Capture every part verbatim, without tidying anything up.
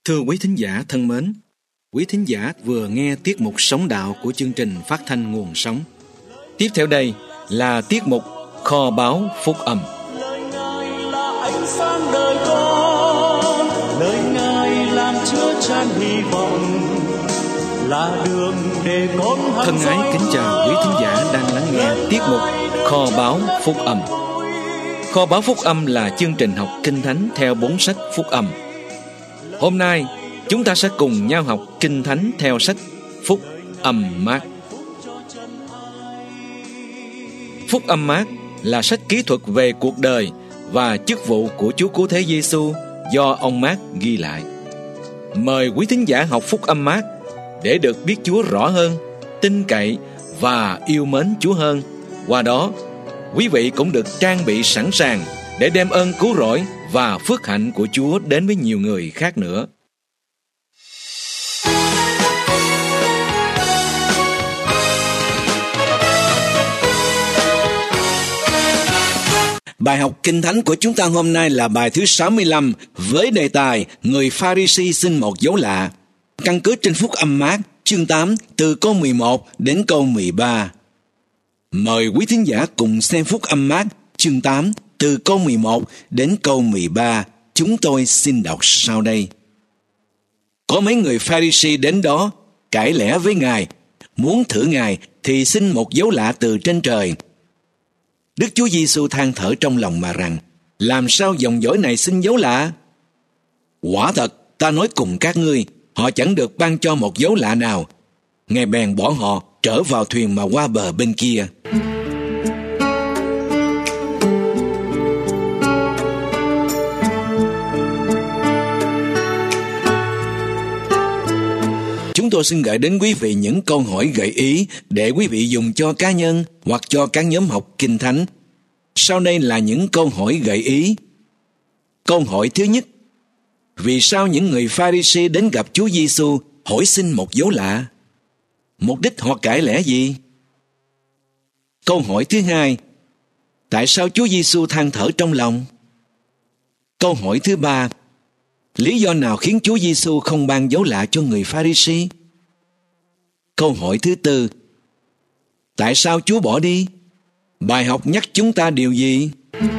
Thưa quý thính giả thân mến, quý thính giả vừa nghe tiết mục Sống Đạo của chương trình phát thanh Nguồn Sống. Tiếp theo đây là tiết mục Kho báu Phúc Âm. Lời Ngài là ánh sáng đời con, lời Ngài làm chứa chan hy vọng, là đường để con Thân ái kính chào quý thính giả đang lắng nghe tiết mục Kho báu Phúc Âm. Kho báu Phúc Âm là chương trình học Kinh Thánh theo bốn sách Phúc Âm. Hôm nay, chúng ta sẽ cùng nhau học Kinh Thánh theo sách Phúc Âm Mác. Phúc Âm Mác là sách kỹ thuật về cuộc đời và chức vụ của Chúa Cứu Thế Giêsu do ông Mác ghi lại. Mời quý thính giả học Phúc Âm Mác để được biết Chúa rõ hơn, tin cậy và yêu mến Chúa hơn. Qua đó, quý vị cũng được trang bị sẵn sàng để đem ơn cứu rỗi và phước hạnh của Chúa đến với nhiều người khác nữa. Bài học Kinh Thánh của chúng ta hôm nay là bài thứ sáu mươi lăm với đề tài Người Pha-ri-si xin một dấu lạ, căn cứ trên Phúc Âm Mác chương tám từ câu mười một đến câu mười ba. Mời quý thính giả cùng xem Phúc Âm Mác chương tám từ câu mười một đến câu mười ba. Chúng tôi xin đọc sau đây. Có mấy người Pha-ri-si đến đó cãi lẽ với Ngài, muốn thử Ngài thì xin một dấu lạ từ trên trời. Đức Chúa Giêsu than thở trong lòng mà rằng: làm sao dòng dõi này xin dấu lạ? Quả thật, ta nói cùng các ngươi, họ chẳng được ban cho một dấu lạ nào. Ngài bèn bỏ họ trở vào thuyền mà qua bờ bên kia. Chúng tôi xin gửi đến quý vị những câu hỏi gợi ý để quý vị dùng cho cá nhân hoặc cho các nhóm học Kinh Thánh. Sau đây là những câu hỏi gợi ý. Câu hỏi thứ nhất: vì sao những người Pha-ri-si đến gặp Chúa Giêsu hỏi xin một dấu lạ? Mục đích họ cãi lẽ gì? Câu hỏi thứ hai: tại sao Chúa Giêsu than thở trong lòng? Câu hỏi thứ ba: lý do nào khiến Chúa Giêsu không ban dấu lạ cho người Pha-ri-si? Câu hỏi thứ tư: tại sao Chúa bỏ đi? Bài học nhắc chúng ta điều gì?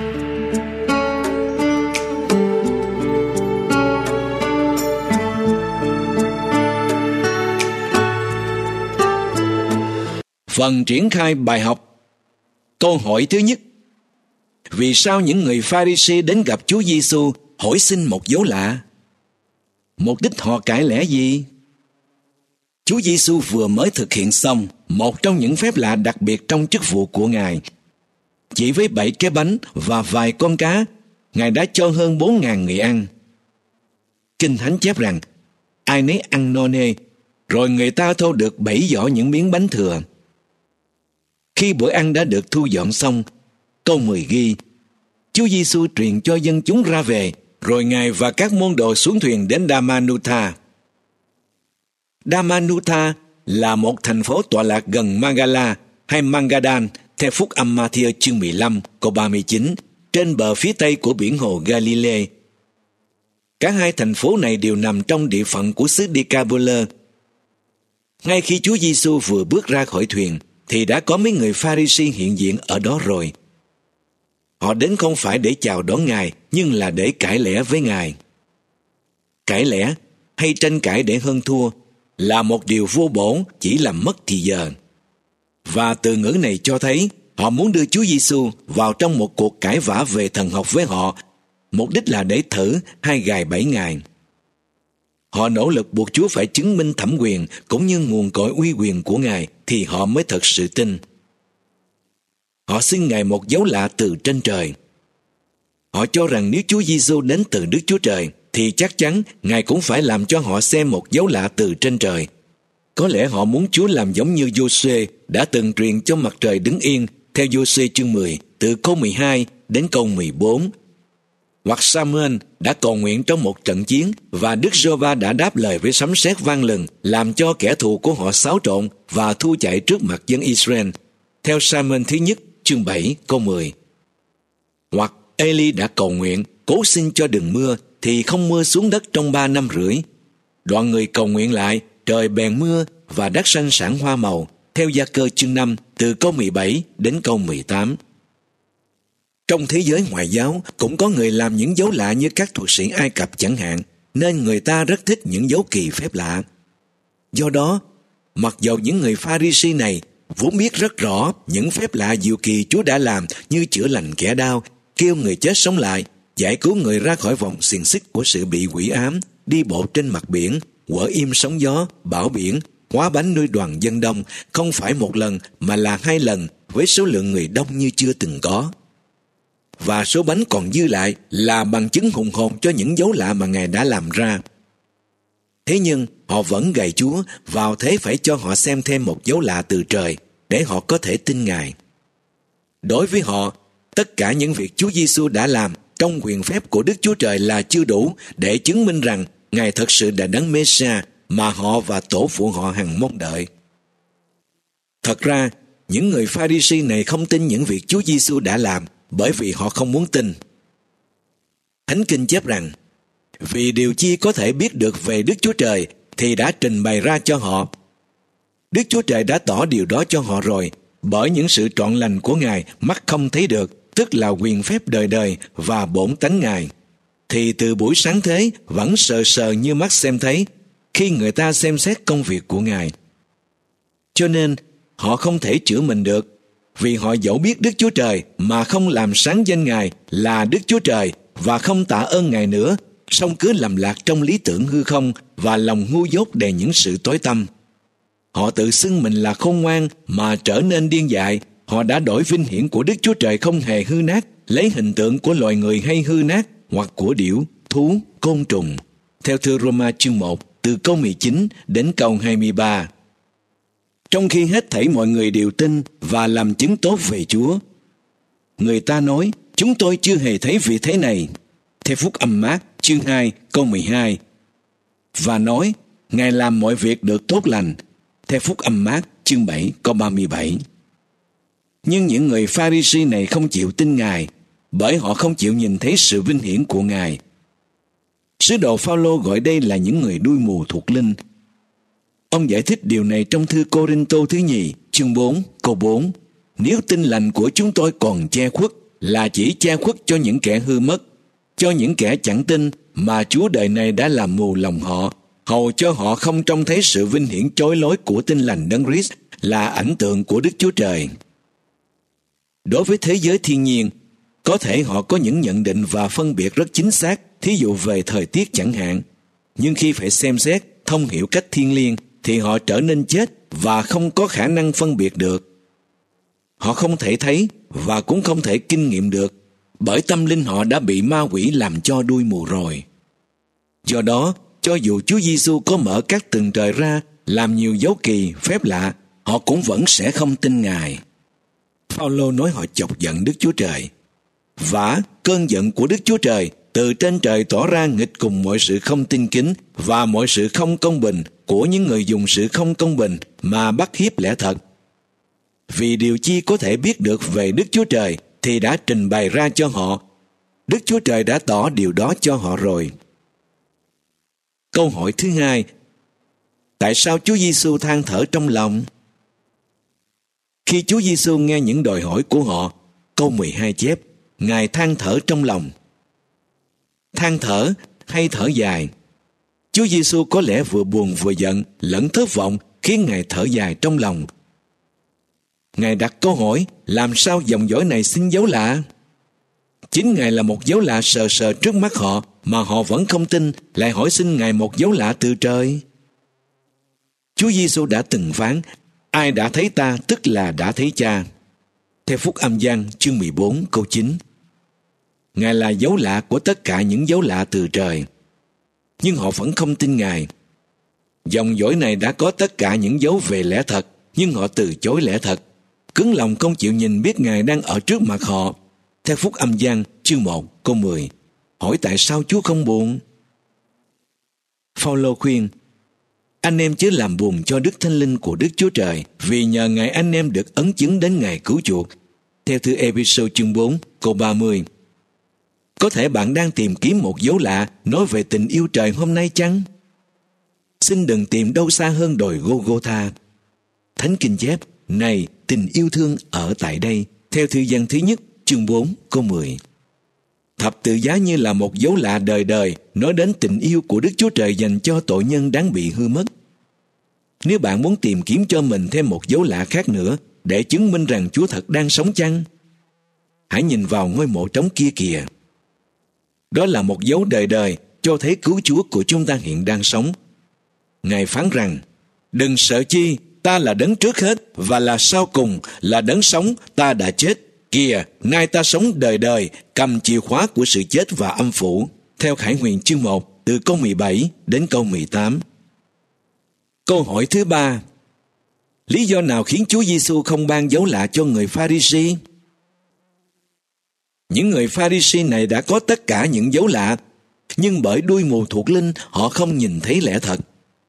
Phần triển khai bài học. Câu hỏi thứ nhất: vì sao những người Pha-ri-si đến gặp Chúa Giêsu hỏi xin một dấu lạ? Mục đích họ cãi lẽ gì? Chúa Giêsu vừa mới thực hiện xong một trong những phép lạ đặc biệt trong chức vụ của Ngài. Chỉ với bảy cái bánh và vài con cá, Ngài đã cho hơn bốn ngàn người ăn. Kinh Thánh chép rằng ai nấy ăn no nê, rồi người ta thâu được bảy giỏ những miếng bánh thừa. Khi bữa ăn đã được thu dọn xong, câu mười ghi: Chúa Giêsu truyền cho dân chúng ra về, rồi Ngài và các môn đồ xuống thuyền đến Damanutha. Damanutha là một thành phố tọa lạc gần Magala hay Magadan theo Phúc Âm Ma-thi-ơ chương mười lăm câu ba mươi chín, trên bờ phía tây của biển hồ Galilee. Cả hai thành phố này đều nằm trong địa phận của xứ Decapolis. Ngay khi Chúa Giêsu vừa bước ra khỏi thuyền thì đã có mấy người Pha-ri-si hiện diện ở đó rồi. Họ đến không phải để chào đón Ngài, nhưng là để cãi lẽ với Ngài. Cãi lẽ hay tranh cãi để hơn thua là một điều vô bổ, chỉ làm mất thì giờ. Và từ ngữ này cho thấy họ muốn đưa Chúa Giêsu vào trong một cuộc cãi vã về thần học với họ, mục đích là để thử hay gài bẫy Ngài. Họ nỗ lực buộc Chúa phải chứng minh thẩm quyền cũng như nguồn cội uy quyền của Ngài thì họ mới thật sự tin. Họ xin Ngài một dấu lạ từ trên trời. Họ cho rằng nếu Chúa Giêsu đến từ Đức Chúa Trời thì chắc chắn Ngài cũng phải làm cho họ xem một dấu lạ từ trên trời. Có lẽ họ muốn Chúa làm giống như Giô-suê đã từng truyền cho mặt trời đứng yên theo Giô-suê chương mười từ câu mười hai đến câu mười bốn. Hoặc Sa-muên đã cầu nguyện trong một trận chiến và Đức Giê-hô-va đã đáp lời với sấm sét vang lừng, làm cho kẻ thù của họ xáo trộn và thua chạy trước mặt dân Israel theo Sa-muên thứ nhất chương bảy câu mười. Hoặc Ê-li đã cầu nguyện cố xin cho đừng mưa thì không mưa xuống đất trong ba năm rưỡi, Đoạn người cầu nguyện lại, trời bèn mưa và đất xanh sản hoa màu, theo Gia Cơ chương năm từ câu mười bảy đến câu mười tám. Trong thế giới ngoại giáo cũng có người làm những dấu lạ như các thuật sĩ Ai Cập chẳng hạn, nên người ta rất thích những dấu kỳ phép lạ. Do đó, mặc dầu những người Pha-ri-si này vốn biết rất rõ những phép lạ diệu kỳ Chúa đã làm như chữa lành kẻ đau, kêu người chết sống lại, giải cứu người ra khỏi vòng xiềng xích của sự bị quỷ ám, đi bộ trên mặt biển, quở im sóng gió, bão biển, hóa bánh nuôi đoàn dân đông, không phải một lần mà là hai lần với số lượng người đông như chưa từng có. Và số bánh còn dư lại là bằng chứng hùng hồn cho những dấu lạ mà Ngài đã làm ra. Thế nhưng họ vẫn gài Chúa vào thế phải cho họ xem thêm một dấu lạ từ trời để họ có thể tin Ngài. Đối với họ, tất cả những việc Chúa Giêsu đã làm trong quyền phép của Đức Chúa Trời là chưa đủ để chứng minh rằng Ngài thật sự là Đấng Mê-sa mà họ và tổ phụ họ hằng mong đợi. Thật ra, những người Pha-ri-si này không tin những việc Chúa Giêsu đã làm bởi vì họ không muốn tin. Thánh Kinh chép rằng, vì điều chi có thể biết được về Đức Chúa Trời thì đã trình bày ra cho họ. Đức Chúa Trời đã tỏ điều đó cho họ rồi, bởi những sự trọn lành của Ngài mắt không thấy được, tức là quyền phép đời đời và bổn tánh Ngài. Thì từ buổi sáng thế vẫn sờ sờ như mắt xem thấy, khi người ta xem xét công việc của Ngài. Cho nên, họ không thể chữa mình được, vì họ dẫu biết Đức Chúa Trời mà không làm sáng danh Ngài là Đức Chúa Trời và không tạ ơn Ngài nữa, song cứ lầm lạc trong lý tưởng hư không và lòng ngu dốt đầy những sự tối tăm. Họ tự xưng mình là khôn ngoan mà trở nên điên dại. Họ đã đổi vinh hiển của Đức Chúa Trời không hề hư nát, lấy hình tượng của loài người hay hư nát, hoặc của điểu, thú, côn trùng. Theo thư Roma chương một, từ câu mười chín đến câu hai mươi ba. Trong khi hết thảy mọi người đều tin và làm chứng tốt về Chúa, người ta nói, chúng tôi chưa hề thấy vị thế này. Theo Phúc Âm Mác chương hai, câu mười hai. Và nói, Ngài làm mọi việc được tốt lành. Theo Phúc Âm Mác chương bảy, câu ba mươi bảy. Nhưng những người Pha-ri-si này không chịu tin Ngài, bởi họ không chịu nhìn thấy sự vinh hiển của Ngài. Sứ đồ Phao-lô gọi đây là những người đuôi mù thuộc linh. Ông giải thích điều này trong thư Cô-rinh-tô thứ nhì, chương bốn, câu bốn. Nếu tin lành của chúng tôi còn che khuất, là chỉ che khuất cho những kẻ hư mất, cho những kẻ chẳng tin mà Chúa đời này đã làm mù lòng họ, hầu cho họ không trông thấy sự vinh hiển chói lối của tin lành Đấng Christ là ảnh tượng của Đức Chúa Trời. Đối với thế giới thiên nhiên, có thể họ có những nhận định và phân biệt rất chính xác, thí dụ về thời tiết chẳng hạn. Nhưng khi phải xem xét, thông hiểu cách thiêng liêng, thì họ trở nên chết và không có khả năng phân biệt được. Họ không thể thấy và cũng không thể kinh nghiệm được, bởi tâm linh họ đã bị ma quỷ làm cho đuôi mù rồi. Do đó, cho dù Chúa Giêsu có mở các tầng trời ra, làm nhiều dấu kỳ, phép lạ, họ cũng vẫn sẽ không tin Ngài. Phao-lô nói họ chọc giận Đức Chúa Trời. Vả, cơn giận của Đức Chúa Trời từ trên trời tỏ ra nghịch cùng mọi sự không tin kính và mọi sự không công bình của những người dùng sự không công bình mà bắt hiếp lẽ thật. Vì điều chi có thể biết được về Đức Chúa Trời thì đã trình bày ra cho họ. Đức Chúa Trời đã tỏ điều đó cho họ rồi. Câu hỏi thứ hai, tại sao Chúa Giêsu than thở trong lòng? Khi Chúa Giêsu nghe những đòi hỏi của họ, câu mười hai chép, Ngài than thở trong lòng. Than thở hay thở dài? Chúa Giêsu có lẽ vừa buồn vừa giận lẫn thất vọng khiến Ngài thở dài trong lòng. Ngài đặt câu hỏi, làm sao dòng dõi này xin dấu lạ? Chính Ngài là một dấu lạ sờ sờ trước mắt họ mà họ vẫn không tin, lại hỏi xin Ngài một dấu lạ từ trời. Chúa Giêsu đã từng phán, ai đã thấy ta tức là đã thấy Cha. Theo Phúc Âm Giăng chương mười bốn câu chín. Ngài là dấu lạ của tất cả những dấu lạ từ trời. Nhưng họ vẫn không tin Ngài. Dòng dõi này đã có tất cả những dấu về lẽ thật, nhưng họ từ chối lẽ thật, cứng lòng không chịu nhìn biết Ngài đang ở trước mặt họ. Theo Phúc Âm Giăng chương một câu mười. Hỏi tại sao Chúa không buồn? Phao-lô khuyên, anh em chớ làm buồn cho Đức Thánh Linh của Đức Chúa Trời, vì nhờ Ngài anh em được ấn chứng đến ngày cứu chuộc. Theo thư Ê-phê-sô chương bốn câu ba mươi. Có thể bạn đang tìm kiếm một dấu lạ nói về tình yêu trời hôm nay chăng? Xin đừng tìm đâu xa hơn đồi Gô-gô-tha. Thánh Kinh chép, này tình yêu thương ở tại đây, theo thư gian thứ nhất, chương bốn, câu mười. Thập tự giá như là một dấu lạ đời đời, nói đến tình yêu của Đức Chúa Trời dành cho tội nhân đáng bị hư mất. Nếu bạn muốn tìm kiếm cho mình thêm một dấu lạ khác nữa để chứng minh rằng Chúa thật đang sống chăng, hãy nhìn vào ngôi mộ trống kia kìa. Đó là một dấu đời đời cho thấy cứu Chúa của chúng ta hiện đang sống. Ngài phán rằng, đừng sợ chi, ta là đấng trước hết và là sau cùng, là đấng sống, ta đã chết. Kìa, nay ta sống đời đời, cầm chìa khóa của sự chết và âm phủ. Theo Khải Huyền chương một, từ câu mười bảy đến câu mười tám. Câu hỏi thứ ba, lý do nào khiến Chúa Giêsu không ban dấu lạ cho người Pha-ri-si? Những người Pha-ri-si này đã có tất cả những dấu lạ, nhưng bởi đuôi mù thuộc linh họ không nhìn thấy lẽ thật.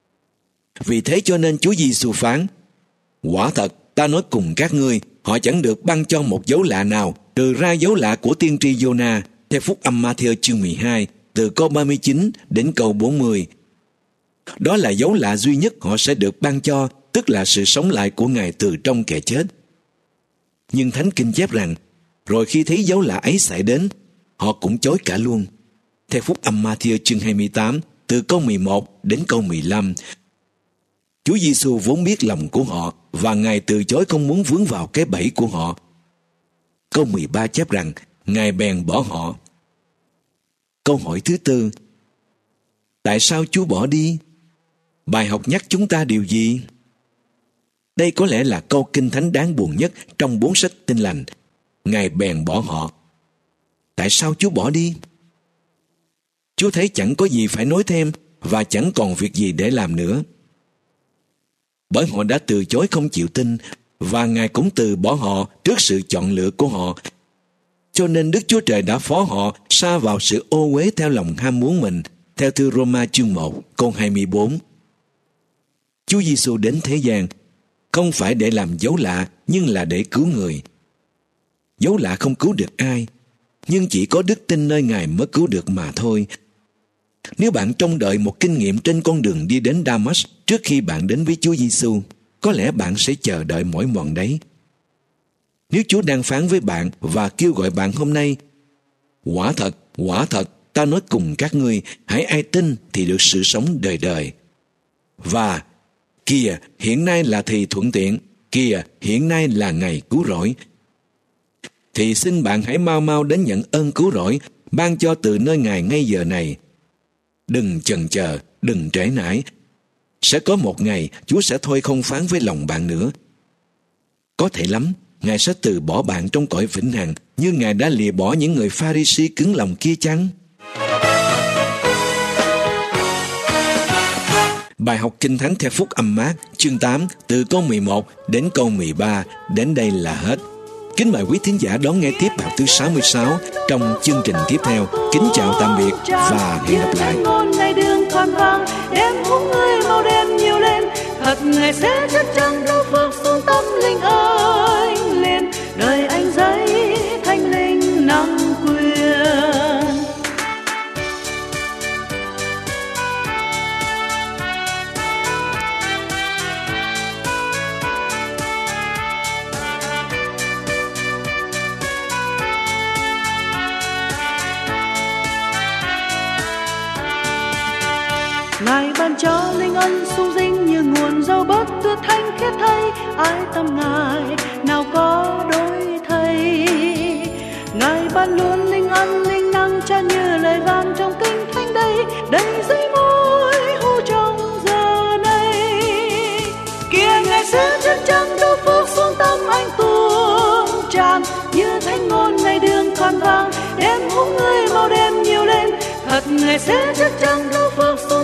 Vì thế cho nên Chúa Giêsu phán, quả thật ta nói cùng các ngươi, họ chẳng được ban cho một dấu lạ nào trừ ra dấu lạ của tiên tri Giô-na, theo Phúc âm Ma-thi-ơ chương mười hai, từ câu ba mươi chín đến câu bốn mươi. Đó là dấu lạ duy nhất họ sẽ được ban cho, tức là sự sống lại của Ngài từ trong kẻ chết. Nhưng Thánh Kinh chép rằng, rồi khi thấy dấu lạ ấy xảy đến, họ cũng chối cả luôn. Theo Phúc âm Ma-thi-ơ chương hai mươi tám, từ câu mười một đến câu mười lăm. Chúa Giêsu vốn biết lòng của họ và Ngài từ chối không muốn vướng vào cái bẫy của họ. Câu mười ba chép rằng, Ngài bèn bỏ họ. Câu hỏi thứ tư, tại sao Chúa bỏ đi? Bài học nhắc chúng ta điều gì? Đây có lẽ là câu Kinh Thánh đáng buồn nhất trong bốn sách Tin Lành. Ngài bèn bỏ họ. Tại sao Chúa bỏ đi? Chúa thấy chẳng có gì phải nói thêm và chẳng còn việc gì để làm nữa. Bởi họ đã từ chối không chịu tin và Ngài cũng từ bỏ họ trước sự chọn lựa của họ. Cho nên Đức Chúa Trời đã phó họ sa vào sự ô uế theo lòng ham muốn mình, theo thư Roma chương một, câu hai mươi bốn. Chúa Giêsu đến thế gian không phải để làm dấu lạ, nhưng là để cứu người. Dấu lạ không cứu được ai, nhưng chỉ có đức tin nơi Ngài mới cứu được mà thôi. Nếu bạn trông đợi một kinh nghiệm trên con đường đi đến Damas trước khi bạn đến với Chúa Giêsu, có lẽ bạn sẽ chờ đợi mỏi mòn đấy. Nếu Chúa đang phán với bạn và kêu gọi bạn hôm nay, quả thật, quả thật, ta nói cùng các ngươi, hãy ai tin thì được sự sống đời đời. Và, kìa, hiện nay là thì thuận tiện, kìa, hiện nay là ngày cứu rỗi. Thì xin bạn hãy mau mau đến nhận ơn cứu rỗi, ban cho từ nơi Ngài ngay giờ này. Đừng chần chờ, đừng trễ nải. Sẽ có một ngày Chúa sẽ thôi không phán với lòng bạn nữa. Có thể lắm, Ngài sẽ từ bỏ bạn trong cõi vĩnh hằng, như Ngài đã lìa bỏ những người Pha-ri-si cứng lòng kia chăng? Bài học Kinh Thánh theo Phúc âm Mác, chương tám, từ câu mười một đến câu mười ba, đến đây là hết. Kính mời quý thính giả đón nghe tiếp bài thứ sáu mươi sáu trong chương trình tiếp theo. Kính chào tạm biệt và hẹn gặp lại. Ngày đường còn vang, đêm húng người màu đêm nhiều lên, thật Ngài sẽ chắc chắn đâu phước xuống tâm linh anh lên, đời anh giấy thanh linh năng quyền. Ngài ban cho linh ân sung sinh như nguồn rau bớt tuyệt thanh khiết thay, ai tâm Ngài nào có đổi thay. Ngài ban luôn linh ân linh năng cha như lời vang trong kinh thánh đây, đầy dây môi hô trong giờ này. Kia Ngài sẽ chắc chắn đâu phước xuống tâm anh tuôn tràn, như thánh ngôn ngày đường còn vang, đêm húng người màu đêm nhiều lên, thật Ngài sẽ chắc chắn đâu phước xuống